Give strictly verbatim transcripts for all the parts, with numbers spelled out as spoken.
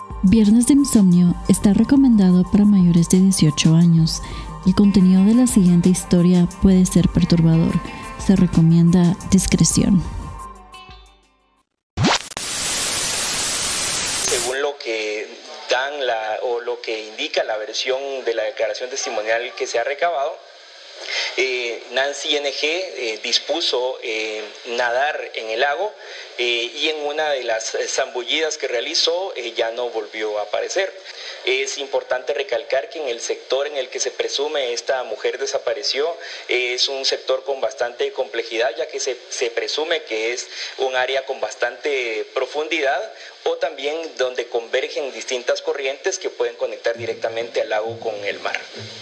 Viernes de Insomnio está recomendado para mayores de dieciocho años. El contenido de la siguiente historia puede ser perturbador. Se recomienda discreción. Según lo que dan la, o lo que indica la versión de la declaración testimonial que se ha recabado, Eh, Nancy N G eh, dispuso eh, nadar en el lago eh, y en una de las zambullidas que realizó eh, ya no volvió a aparecer. Es importante recalcar que en el sector en el que se presume esta mujer desapareció eh, es un sector con bastante complejidad, ya que se, se presume que es un área con bastante profundidad o también donde convergen distintas corrientes que pueden conectar directamente al lago con el mar.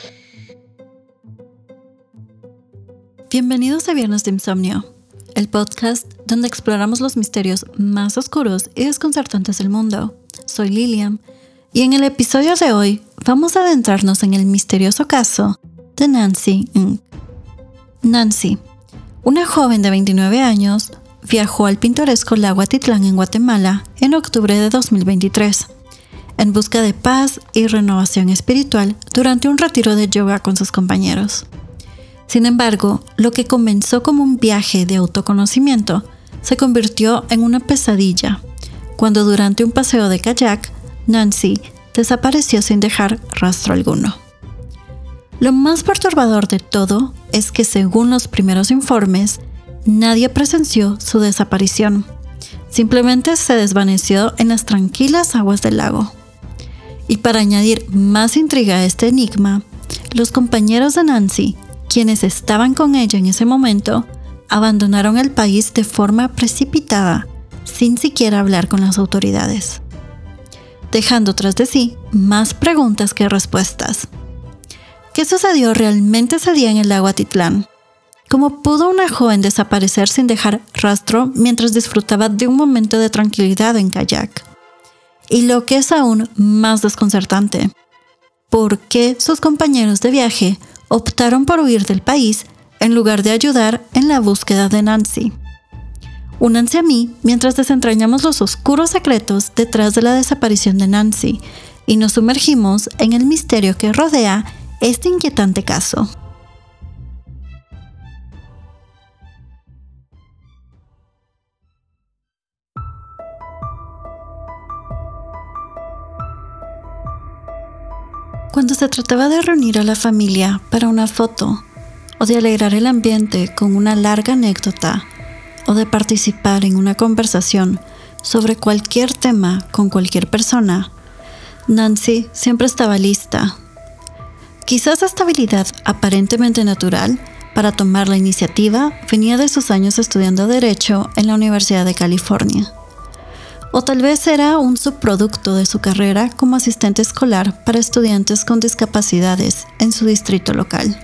Bienvenidos a Viernes de Insomnio, el podcast donde exploramos los misterios más oscuros y desconcertantes del mundo. Soy Lilian y en el episodio de hoy vamos a adentrarnos en el misterioso caso de Nancy Ng. Nancy, una joven de veintinueve años, viajó al pintoresco lago Atitlán en Guatemala en octubre de dos mil veintitrés en busca de paz y renovación espiritual durante un retiro de yoga con sus compañeros. Sin embargo, lo que comenzó como un viaje de autoconocimiento se convirtió en una pesadilla, cuando durante un paseo de kayak, Nancy desapareció sin dejar rastro alguno. Lo más perturbador de todo es que, según los primeros informes, nadie presenció su desaparición. Simplemente se desvaneció en las tranquilas aguas del lago. Y para añadir más intriga a este enigma, los compañeros de Nancy, quienes estaban con ella en ese momento, abandonaron el país de forma precipitada, sin siquiera hablar con las autoridades, dejando tras de sí más preguntas que respuestas. ¿Qué sucedió realmente ese día en el lago Atitlán? ¿Cómo pudo una joven desaparecer sin dejar rastro mientras disfrutaba de un momento de tranquilidad en kayak? Y lo que es aún más desconcertante, ¿por qué sus compañeros de viaje optaron por huir del país en lugar de ayudar en la búsqueda de Nancy? Únanse a mí mientras desentrañamos los oscuros secretos detrás de la desaparición de Nancy y nos sumergimos en el misterio que rodea este inquietante caso. Cuando se trataba de reunir a la familia para una foto, o de alegrar el ambiente con una larga anécdota, o de participar en una conversación sobre cualquier tema con cualquier persona, Nancy siempre estaba lista. Quizás esta habilidad aparentemente natural para tomar la iniciativa venía de sus años estudiando Derecho en la Universidad de California. O tal vez era un subproducto de su carrera como asistente escolar para estudiantes con discapacidades en su distrito local.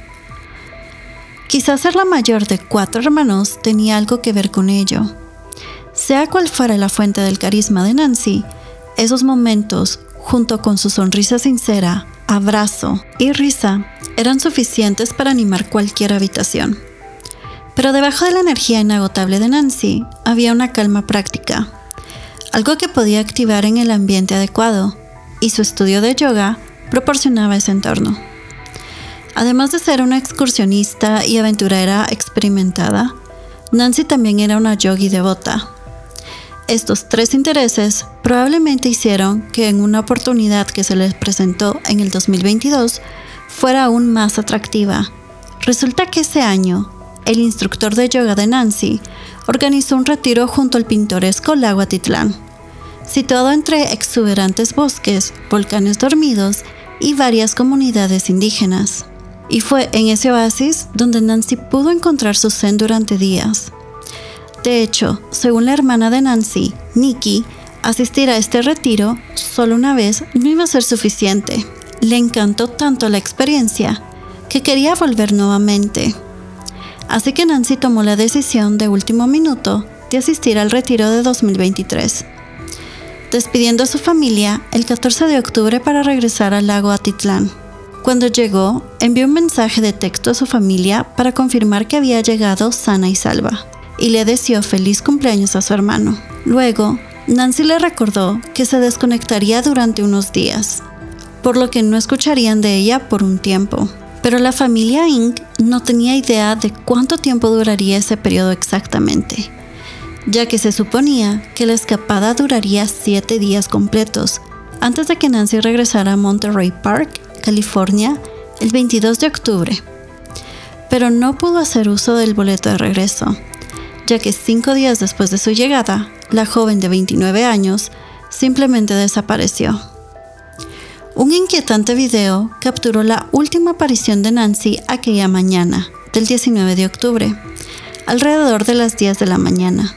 Quizás ser la mayor de cuatro hermanos tenía algo que ver con ello. Sea cual fuera la fuente del carisma de Nancy, esos momentos, junto con su sonrisa sincera, abrazo y risa, eran suficientes para animar cualquier habitación. Pero debajo de la energía inagotable de Nancy había una calma práctica, algo que podía activar en el ambiente adecuado, y su estudio de yoga proporcionaba ese entorno. Además de ser una excursionista y aventurera experimentada, Nancy también era una yogi devota. Estos tres intereses probablemente hicieron que en una oportunidad que se les presentó en el dos mil veintidós fuera aún más atractiva. Resulta que ese año, el instructor de yoga de Nancy organizó un retiro junto al pintoresco lago Atitlán, situado entre exuberantes bosques, volcanes dormidos y varias comunidades indígenas. Y fue en ese oasis donde Nancy pudo encontrar su zen durante días. De hecho, según la hermana de Nancy, Nikki, asistir a este retiro solo una vez no iba a ser suficiente. Le encantó tanto la experiencia que quería volver nuevamente. Así que Nancy tomó la decisión de último minuto de asistir al retiro de dos mil veintitrés, despidiendo a su familia el catorce de octubre para regresar al lago Atitlán. Cuando llegó, envió un mensaje de texto a su familia para confirmar que había llegado sana y salva, y le deseó feliz cumpleaños a su hermano. Luego, Nancy le recordó que se desconectaría durante unos días, por lo que no escucharían de ella por un tiempo. Pero la familia Ng no tenía idea de cuánto tiempo duraría ese periodo exactamente, ya que se suponía que la escapada duraría siete días completos, antes de que Nancy regresara a Monterey Park, California, el veintidós de octubre. Pero no pudo hacer uso del boleto de regreso, ya que cinco días después de su llegada, la joven de veintinueve años simplemente desapareció. Un inquietante video capturó la última aparición de Nancy aquella mañana, del diecinueve de octubre, alrededor de las diez de la mañana.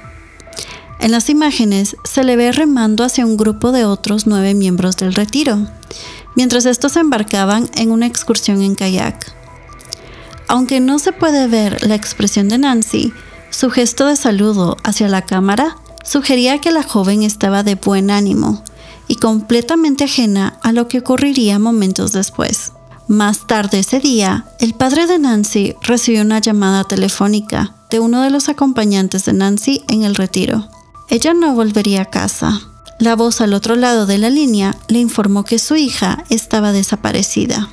En las imágenes se le ve remando hacia un grupo de otros nueve miembros del retiro, mientras estos embarcaban en una excursión en kayak. Aunque no se puede ver la expresión de Nancy, su gesto de saludo hacia la cámara sugería que la joven estaba de buen ánimo y completamente ajena a lo que ocurriría momentos después. Más tarde ese día, el padre de Nancy recibió una llamada telefónica de uno de los acompañantes de Nancy en el retiro. Ella no volvería a casa. La voz al otro lado de la línea le informó que su hija estaba desaparecida.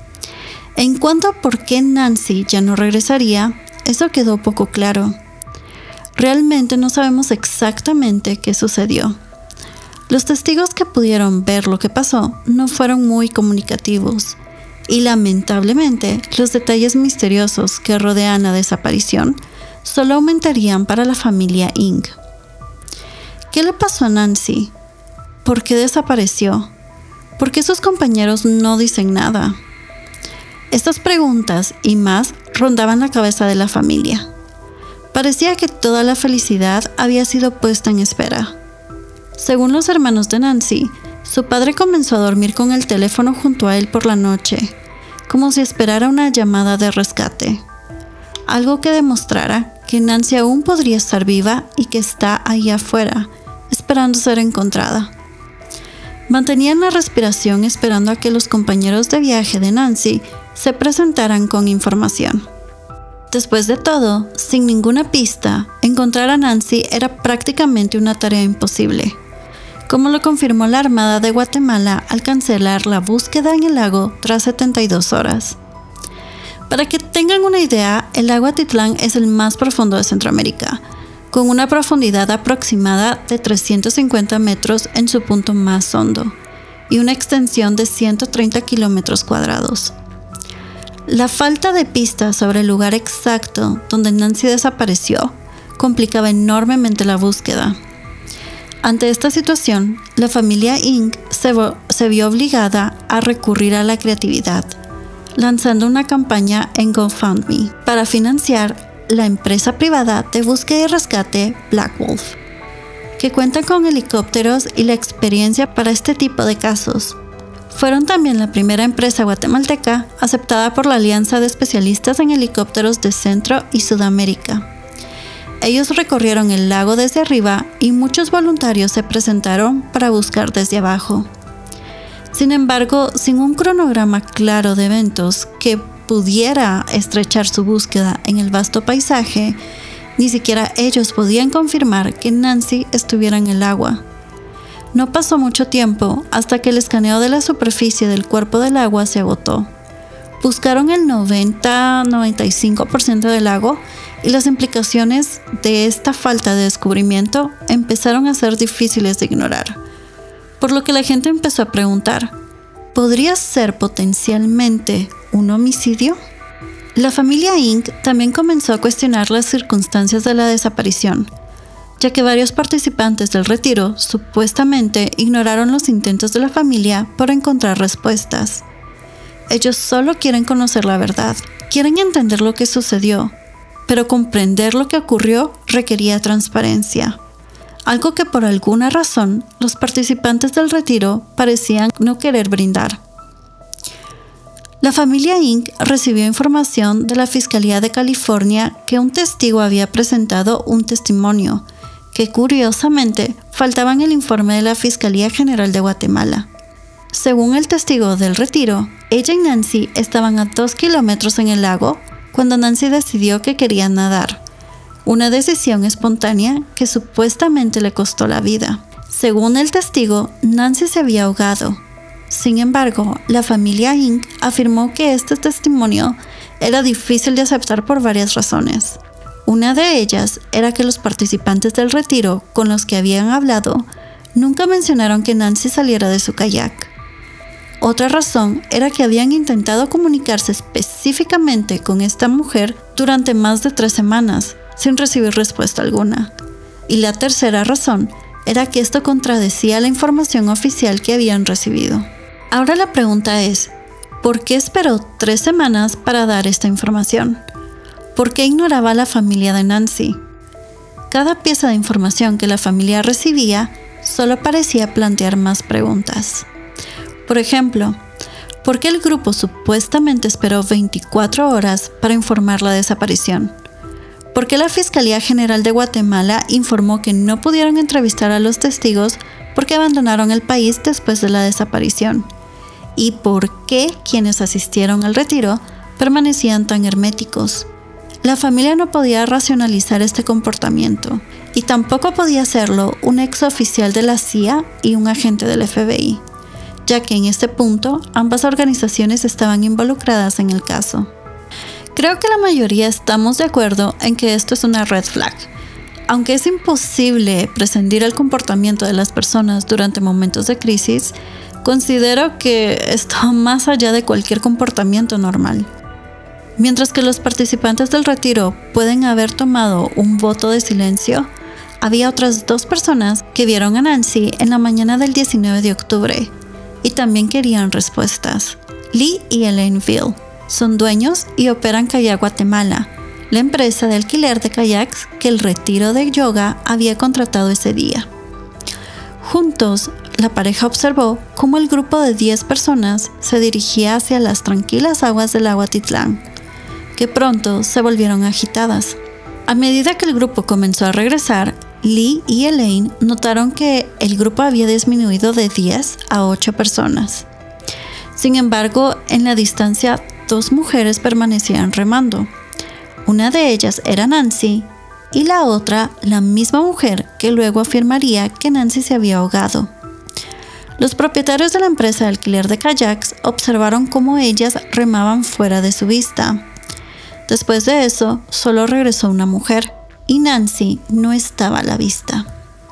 En cuanto a por qué Nancy ya no regresaría, eso quedó poco claro. Realmente no sabemos exactamente qué sucedió. Los testigos que pudieron ver lo que pasó no fueron muy comunicativos y lamentablemente los detalles misteriosos que rodean la desaparición solo aumentarían para la familia Ng. ¿Qué le pasó a Nancy? ¿Por qué desapareció? ¿Por qué sus compañeros no dicen nada? Estas preguntas y más rondaban la cabeza de la familia. Parecía que toda la felicidad había sido puesta en espera. Según los hermanos de Nancy, su padre comenzó a dormir con el teléfono junto a él por la noche, como si esperara una llamada de rescate. Algo que demostrara que Nancy aún podría estar viva y que está ahí afuera, esperando ser encontrada. Mantenían la respiración esperando a que los compañeros de viaje de Nancy se presentaran con información. Después de todo, sin ninguna pista, encontrar a Nancy era prácticamente una tarea imposible, como lo confirmó la Armada de Guatemala al cancelar la búsqueda en el lago tras setenta y dos horas. Para que tengan una idea, el lago Atitlán es el más profundo de Centroamérica, con una profundidad aproximada de trescientos cincuenta metros en su punto más hondo y una extensión de ciento treinta kilómetros cuadrados. La falta de pistas sobre el lugar exacto donde Nancy desapareció complicaba enormemente la búsqueda. Ante esta situación, la familia Ng se, se vio obligada a recurrir a la creatividad, lanzando una campaña en GoFundMe para financiar la empresa privada de búsqueda y rescate Black Wolf, que cuenta con helicópteros y la experiencia para este tipo de casos. Fueron también la primera empresa guatemalteca aceptada por la Alianza de Especialistas en Helicópteros de Centro y Sudamérica. Ellos recorrieron el lago desde arriba y muchos voluntarios se presentaron para buscar desde abajo. Sin embargo, sin un cronograma claro de eventos que pudiera estrechar su búsqueda en el vasto paisaje, ni siquiera ellos podían confirmar que Nancy estuviera en el agua. No pasó mucho tiempo hasta que el escaneo de la superficie del cuerpo del agua se agotó. Buscaron el noventa a noventa y cinco por ciento del lago y las implicaciones de esta falta de descubrimiento empezaron a ser difíciles de ignorar, por lo que la gente empezó a preguntar, ¿podría ser potencialmente un homicidio? La familia Ng también comenzó a cuestionar las circunstancias de la desaparición, ya que varios participantes del retiro supuestamente ignoraron los intentos de la familia por encontrar respuestas. Ellos solo quieren conocer la verdad, quieren entender lo que sucedió, pero comprender lo que ocurrió requería transparencia, algo que por alguna razón los participantes del retiro parecían no querer brindar. La familia Ng recibió información de la Fiscalía de California que un testigo había presentado un testimonio que curiosamente faltaba en el informe de la Fiscalía General de Guatemala. Según el testigo del retiro, ella y Nancy estaban a dos kilómetros en el lago cuando Nancy decidió que quería nadar, una decisión espontánea que supuestamente le costó la vida. Según el testigo, Nancy se había ahogado. Sin embargo, la familia Ing afirmó que este testimonio era difícil de aceptar por varias razones. Una de ellas era que los participantes del retiro con los que habían hablado nunca mencionaron que Nancy saliera de su kayak. Otra razón era que habían intentado comunicarse específicamente con esta mujer durante más de tres semanas, sin recibir respuesta alguna. Y la tercera razón era que esto contradecía la información oficial que habían recibido. Ahora la pregunta es, ¿por qué esperó tres semanas para dar esta información? ¿Por qué ignoraba a la familia de Nancy? Cada pieza de información que la familia recibía solo parecía plantear más preguntas. Por ejemplo, ¿por qué el grupo supuestamente esperó veinticuatro horas para informar la desaparición? ¿Por qué la Fiscalía General de Guatemala informó que no pudieron entrevistar a los testigos porque abandonaron el país después de la desaparición? ¿Y por qué quienes asistieron al retiro permanecían tan herméticos? La familia no podía racionalizar este comportamiento, y tampoco podía hacerlo un ex oficial de la C I A y un agente del F B I, ya que en este punto ambas organizaciones estaban involucradas en el caso. Creo que la mayoría estamos de acuerdo en que esto es una red flag. Aunque es imposible prescindir el comportamiento de las personas durante momentos de crisis, considero que está más allá de cualquier comportamiento normal. Mientras que los participantes del retiro pueden haber tomado un voto de silencio, había otras dos personas que vieron a Nancy en la mañana del diecinueve de octubre y también querían respuestas. Lee y Elaine Veal son dueños y operan Kayak Guatemala, la empresa de alquiler de kayaks que el retiro de yoga había contratado ese día. Juntos, la pareja observó cómo el grupo de diez personas se dirigía hacia las tranquilas aguas del lago Atitlán, que pronto se volvieron agitadas. A medida que el grupo comenzó a regresar, Lee y Elaine notaron que el grupo había disminuido de diez a ocho personas. Sin embargo, en la distancia, dos mujeres permanecían remando. Una de ellas era Nancy y la otra, la misma mujer que luego afirmaría que Nancy se había ahogado. Los propietarios de la empresa de alquiler de kayaks observaron cómo ellas remaban fuera de su vista. Después de eso, solo regresó una mujer y Nancy no estaba a la vista.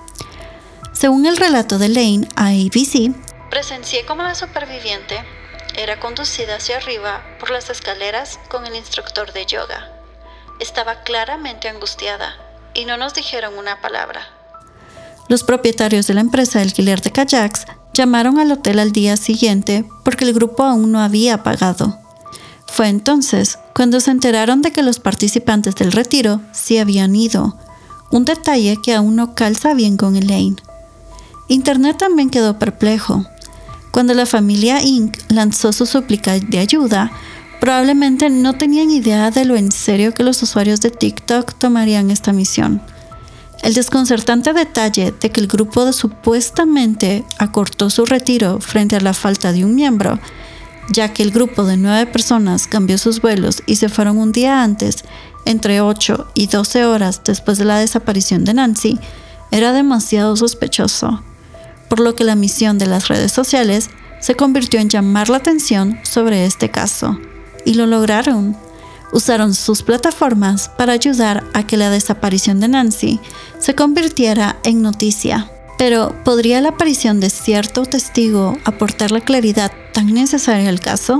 Según el relato de Lane a A B C, presencié cómo la superviviente era conducida hacia arriba por las escaleras con el instructor de yoga. Estaba claramente angustiada y no nos dijeron una palabra. Los propietarios de la empresa de alquiler de kayaks llamaron al hotel al día siguiente porque el grupo aún no había pagado. Fue entonces cuando se enteraron de que los participantes del retiro sí habían ido, un detalle que aún no calza bien con Elaine. Internet también quedó perplejo. Cuando la familia incorporated lanzó su súplica de ayuda, probablemente no tenían idea de lo en serio que los usuarios de TikTok tomarían esta misión. El desconcertante detalle de que el grupo de supuestamente acortó su retiro frente a la falta de un miembro, ya que el grupo de nueve personas cambió sus vuelos y se fueron un día antes, entre ocho y doce horas después de la desaparición de Nancy, era demasiado sospechoso, por lo que la misión de las redes sociales se convirtió en llamar la atención sobre este caso. Y lo lograron. Usaron sus plataformas para ayudar a que la desaparición de Nancy se convirtiera en noticia. Pero, ¿podría la aparición de cierto testigo aportar la claridad tan necesaria al caso?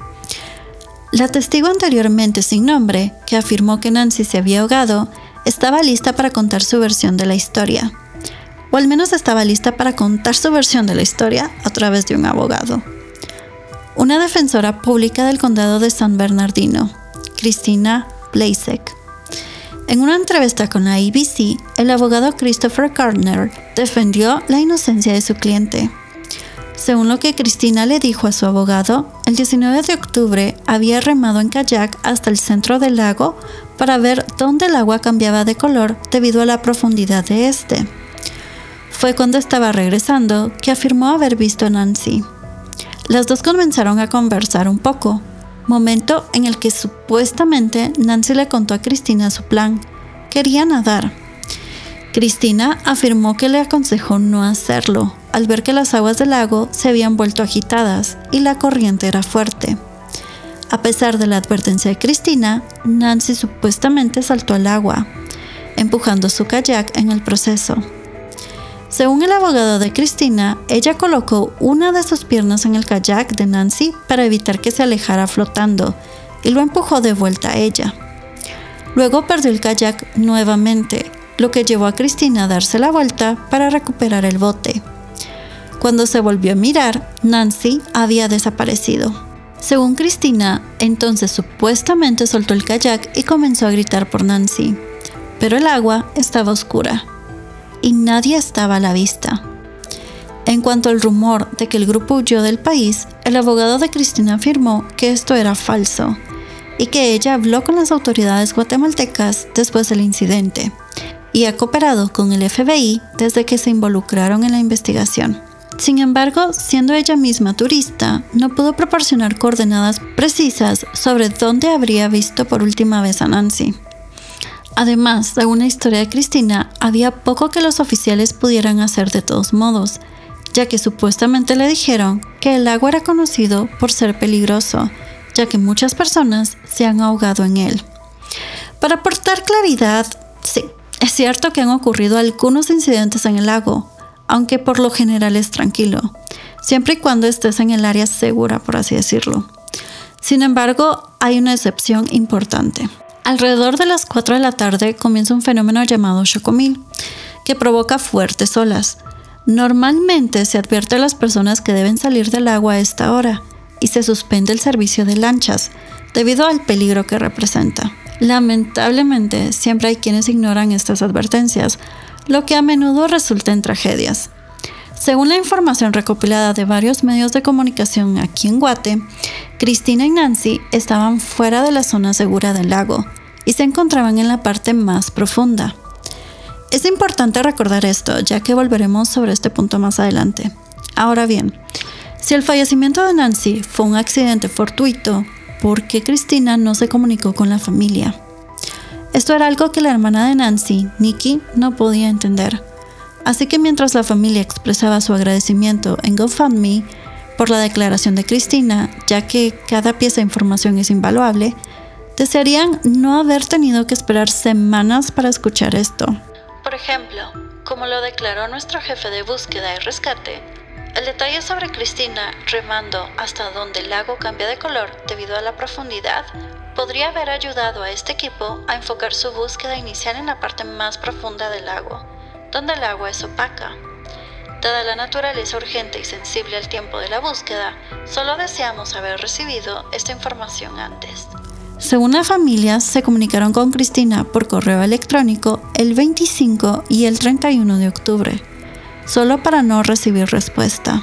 La testigo anteriormente sin nombre, que afirmó que Nancy se había ahogado, estaba lista para contar su versión de la historia. O al menos estaba lista para contar su versión de la historia a través de un abogado. Una defensora pública del condado de San Bernardino, Christina Blasek. En una entrevista con la A B C, el abogado Christopher Gardner defendió la inocencia de su cliente. Según lo que Christina le dijo a su abogado, el diecinueve de octubre había remado en kayak hasta el centro del lago para ver dónde el agua cambiaba de color debido a la profundidad de este. Fue cuando estaba regresando que afirmó haber visto a Nancy. Las dos comenzaron a conversar un poco, momento en el que supuestamente Nancy le contó a Christina su plan. Quería nadar. Cristina afirmó que le aconsejó no hacerlo, al ver que las aguas del lago se habían vuelto agitadas y la corriente era fuerte. A pesar de la advertencia de Cristina, Nancy supuestamente saltó al agua, empujando su kayak en el proceso. Según el abogado de Cristina, ella colocó una de sus piernas en el kayak de Nancy para evitar que se alejara flotando y lo empujó de vuelta a ella. Luego perdió el kayak nuevamente, lo que llevó a Cristina a darse la vuelta para recuperar el bote. Cuando se volvió a mirar, Nancy había desaparecido. Según Cristina, entonces supuestamente soltó el kayak y comenzó a gritar por Nancy, pero el agua estaba oscura y nadie estaba a la vista. En cuanto al rumor de que el grupo huyó del país, el abogado de Cristina afirmó que esto era falso y que ella habló con las autoridades guatemaltecas después del incidente y ha cooperado con el F B I desde que se involucraron en la investigación. Sin embargo, siendo ella misma turista, no pudo proporcionar coordenadas precisas sobre dónde habría visto por última vez a Nancy. Además, según la historia de Cristina, había poco que los oficiales pudieran hacer de todos modos, ya que supuestamente le dijeron que el lago era conocido por ser peligroso, ya que muchas personas se han ahogado en él. Para aportar claridad, sí, es cierto que han ocurrido algunos incidentes en el lago, aunque por lo general es tranquilo, siempre y cuando estés en el área segura, por así decirlo. Sin embargo, hay una excepción importante. Alrededor de las cuatro de la tarde comienza un fenómeno llamado chocomil, que provoca fuertes olas. Normalmente se advierte a las personas que deben salir del agua a esta hora y se suspende el servicio de lanchas debido al peligro que representa. Lamentablemente, siempre hay quienes ignoran estas advertencias, lo que a menudo resulta en tragedias. Según la información recopilada de varios medios de comunicación aquí en Guate, Cristina y Nancy estaban fuera de la zona segura del lago y se encontraban en la parte más profunda. Es importante recordar esto, ya que volveremos sobre este punto más adelante. Ahora bien, si el fallecimiento de Nancy fue un accidente fortuito, ¿por qué Cristina no se comunicó con la familia? Esto era algo que la hermana de Nancy, Nikki, no podía entender. Así que mientras la familia expresaba su agradecimiento en GoFundMe por la declaración de Cristina, ya que cada pieza de información es invaluable, desearían no haber tenido que esperar semanas para escuchar esto. Por ejemplo, como lo declaró nuestro jefe de búsqueda y rescate, el detalle sobre Cristina remando hasta donde el lago cambia de color debido a la profundidad podría haber ayudado a este equipo a enfocar su búsqueda inicial en la parte más profunda del lago, donde el agua es opaca. Dada la naturaleza urgente y sensible al tiempo de la búsqueda, solo deseamos haber recibido esta información antes. Según la familia, se comunicaron con Cristina por correo electrónico el veinticinco y el treinta y uno de octubre, solo para no recibir respuesta.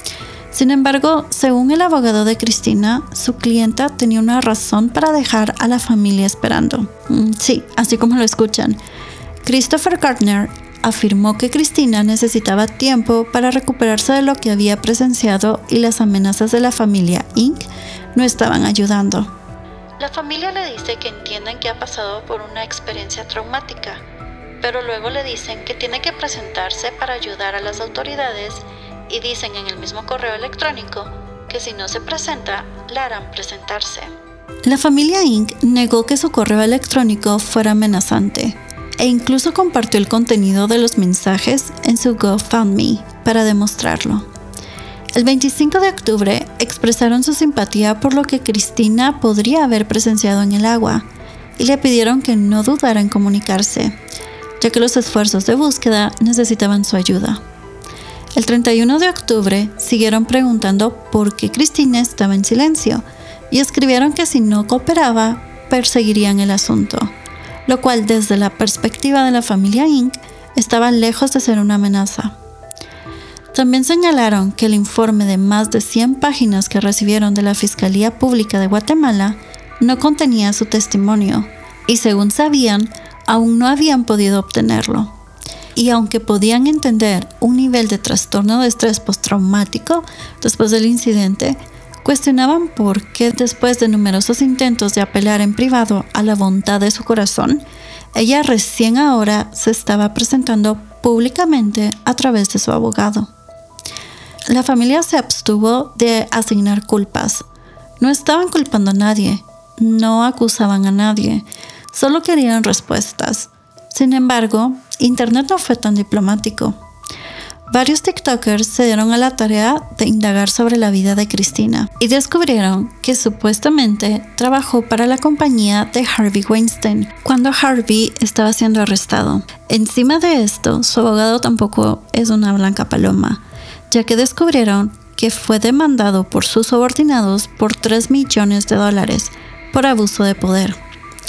Sin embargo, según el abogado de Cristina, su clienta tenía una razón para dejar a la familia esperando. Mm, sí, así como lo escuchan. Christopher Gardner afirmó que Cristina necesitaba tiempo para recuperarse de lo que había presenciado y las amenazas de la familia incorporated no estaban ayudando. La familia le dice que entienden que ha pasado por una experiencia traumática, pero luego le dicen que tiene que presentarse para ayudar a las autoridades y dicen en el mismo correo electrónico que si no se presenta, la harán presentarse. La familia incorporated negó que su correo electrónico fuera amenazante e incluso compartió el contenido de los mensajes en su GoFundMe para demostrarlo. El veinticinco de octubre expresaron su simpatía por lo que Cristina podría haber presenciado en el agua y le pidieron que no dudara en comunicarse, ya que los esfuerzos de búsqueda necesitaban su ayuda. El treinta y uno de octubre siguieron preguntando por qué Cristina estaba en silencio y escribieron que si no cooperaba, perseguirían el asunto, lo cual desde la perspectiva de la familia incorporated estaba lejos de ser una amenaza. También señalaron que el informe de más de cien páginas que recibieron de la Fiscalía Pública de Guatemala no contenía su testimonio y, según sabían, aún no habían podido obtenerlo. Y aunque podían entender un nivel de trastorno de estrés postraumático después del incidente, Cuestionaban por qué, después de numerosos intentos de apelar en privado a la bondad de su corazón, ella recién ahora se estaba presentando públicamente a través de su abogado. La familia se abstuvo de asignar culpas. No estaban culpando a nadie, no acusaban a nadie, solo querían respuestas. Sin embargo, Internet no fue tan diplomático. Varios TikTokers se dieron a la tarea de indagar sobre la vida de Cristina y descubrieron que supuestamente trabajó para la compañía de Harvey Weinstein cuando Harvey estaba siendo arrestado. Encima de esto, su abogado tampoco es una blanca paloma, ya que descubrieron que fue demandado por sus subordinados por tres millones de dólares por abuso de poder.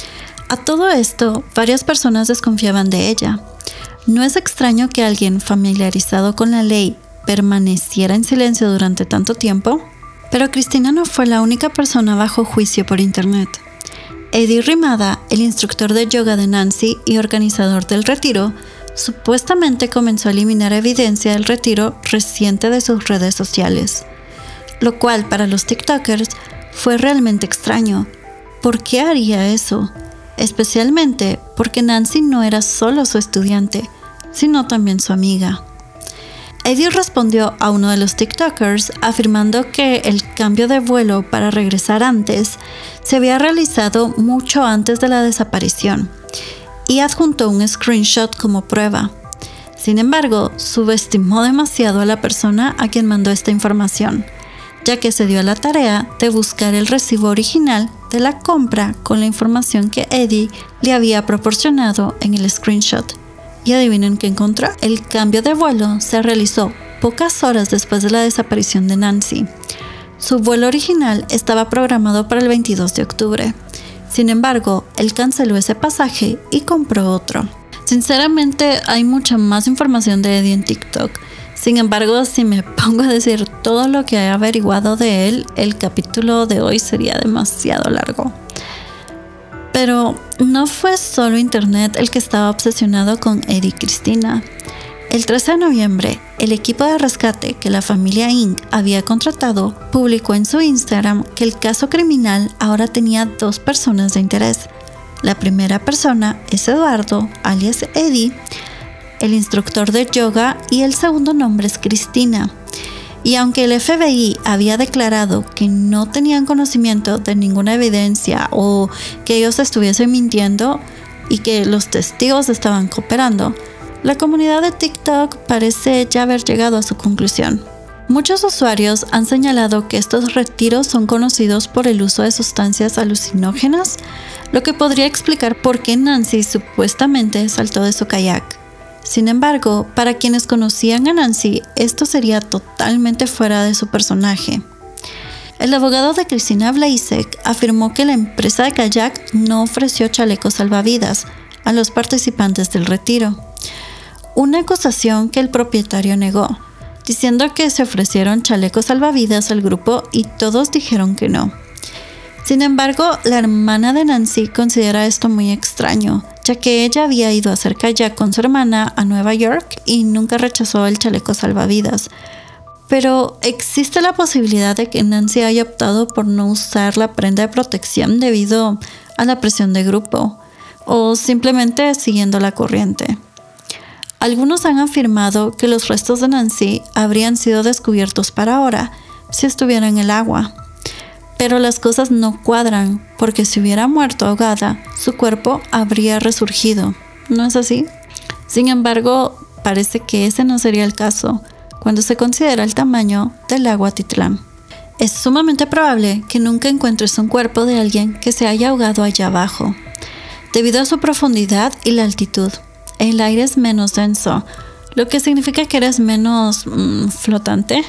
A todo esto, varias personas desconfiaban de ella. No es extraño que alguien familiarizado con la ley permaneciera en silencio durante tanto tiempo, pero Cristina no fue la única persona bajo juicio por internet. Eddie Rimada, el instructor de yoga de Nancy y organizador del retiro, supuestamente comenzó a eliminar evidencia del retiro reciente de sus redes sociales, lo cual para los TikTokers fue realmente extraño. ¿Por qué haría eso? Especialmente porque Nancy no era solo su estudiante, sino también su amiga. Eddie respondió a uno de los TikTokers afirmando que el cambio de vuelo para regresar antes se había realizado mucho antes de la desaparición y adjuntó un screenshot como prueba. Sin embargo, subestimó demasiado a la persona a quien mandó esta información, ya que se dio a la tarea de buscar el recibo original de la compra con la información que Eddie le había proporcionado en el screenshot. Y adivinen qué encontró. El cambio de vuelo se realizó pocas horas después de la desaparición de Nancy. Su vuelo original estaba programado para el veintidós de octubre. Sin embargo, él canceló ese pasaje y compró otro. Sinceramente, hay mucha más información de Eddie en TikTok. Sin embargo, si me pongo a decir todo lo que he averiguado de él, el capítulo de hoy sería demasiado largo. Pero no fue solo Internet el que estaba obsesionado con Eddie y Cristina. El trece de noviembre, el equipo de rescate que la familia incorporated había contratado publicó en su Instagram que el caso criminal ahora tenía dos personas de interés. La primera persona es Eduardo, alias Eddie, el instructor de yoga, y el segundo nombre es Cristina. Y aunque el F B I había declarado que no tenían conocimiento de ninguna evidencia o que ellos estuviesen mintiendo y que los testigos estaban cooperando, la comunidad de TikTok parece ya haber llegado a su conclusión. Muchos usuarios han señalado que estos retiros son conocidos por el uso de sustancias alucinógenas, lo que podría explicar por qué Nancy supuestamente saltó de su kayak. Sin embargo, para quienes conocían a Nancy, esto sería totalmente fuera de su personaje. El abogado de Cristina Blazek afirmó que la empresa de kayak no ofreció chalecos salvavidas a los participantes del retiro, una acusación que el propietario negó, diciendo que se ofrecieron chalecos salvavidas al grupo y todos dijeron que no. Sin embargo, la hermana de Nancy considera esto muy extraño, ya que ella había ido a hacer kayak con su hermana a Nueva York y nunca rechazó el chaleco salvavidas. Pero existe la posibilidad de que Nancy haya optado por no usar la prenda de protección debido a la presión de grupo, o simplemente siguiendo la corriente. Algunos han afirmado que los restos de Nancy habrían sido descubiertos para ahora, si estuviera en el agua. Pero las cosas no cuadran, porque si hubiera muerto ahogada, su cuerpo habría resurgido. ¿No es así? Sin embargo, parece que ese no sería el caso cuando se considera el tamaño del lago Atitlán. Es sumamente probable que nunca encuentres un cuerpo de alguien que se haya ahogado allá abajo, debido a su profundidad y la altitud. El aire es menos denso, lo que significa que eres menos mmm, flotante.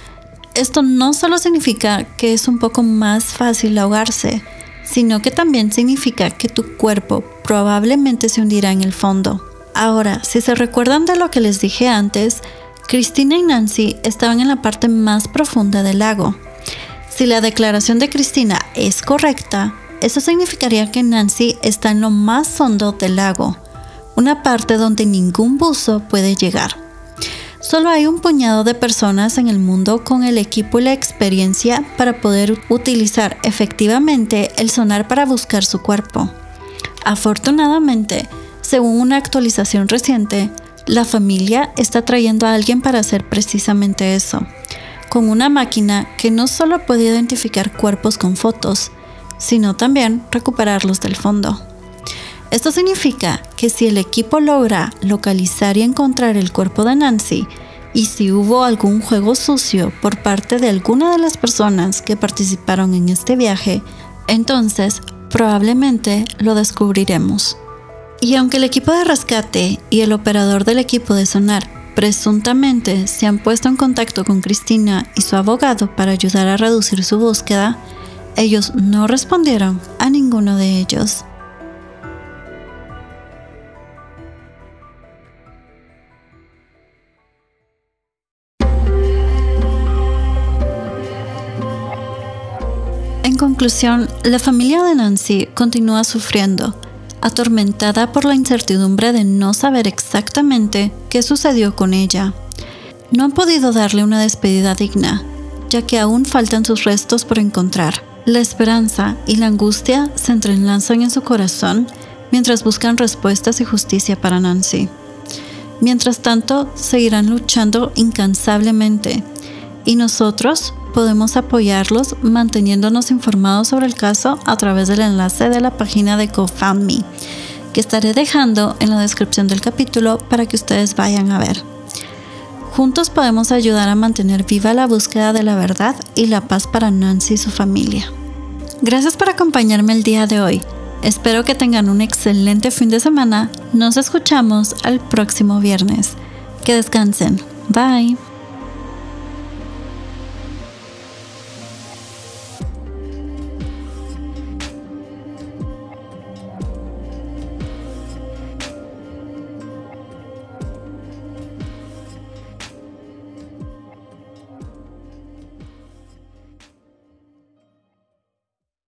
Esto no solo significa que es un poco más fácil ahogarse, sino que también significa que tu cuerpo probablemente se hundirá en el fondo. Ahora, si se recuerdan de lo que les dije antes, Cristina y Nancy estaban en la parte más profunda del lago. Si la declaración de Cristina es correcta, eso significaría que Nancy está en lo más hondo del lago, una parte donde ningún buzo puede llegar. Solo hay un puñado de personas en el mundo con el equipo y la experiencia para poder utilizar efectivamente el sonar para buscar su cuerpo. Afortunadamente, según una actualización reciente, la familia está trayendo a alguien para hacer precisamente eso, con una máquina que no solo puede identificar cuerpos con fotos, sino también recuperarlos del fondo. Esto significa que si el equipo logra localizar y encontrar el cuerpo de Nancy, y si hubo algún juego sucio por parte de alguna de las personas que participaron en este viaje, entonces probablemente lo descubriremos. Y aunque el equipo de rescate y el operador del equipo de sonar presuntamente se han puesto en contacto con Cristina y su abogado para ayudar a reducir su búsqueda, ellos no respondieron a ninguno de ellos. En conclusión, la familia de Nancy continúa sufriendo, atormentada por la incertidumbre de no saber exactamente qué sucedió con ella. No han podido darle una despedida digna, ya que aún faltan sus restos por encontrar. La esperanza y la angustia se entrelazan en su corazón mientras buscan respuestas y justicia para Nancy. Mientras tanto, seguirán luchando incansablemente, y nosotros podemos apoyarlos manteniéndonos informados sobre el caso a través del enlace de la página de GoFundMe, que estaré dejando en la descripción del capítulo para que ustedes vayan a ver. Juntos podemos ayudar a mantener viva la búsqueda de la verdad y la paz para Nancy y su familia. Gracias por acompañarme el día de hoy. Espero que tengan un excelente fin de semana. Nos escuchamos el próximo viernes. Que descansen. Bye.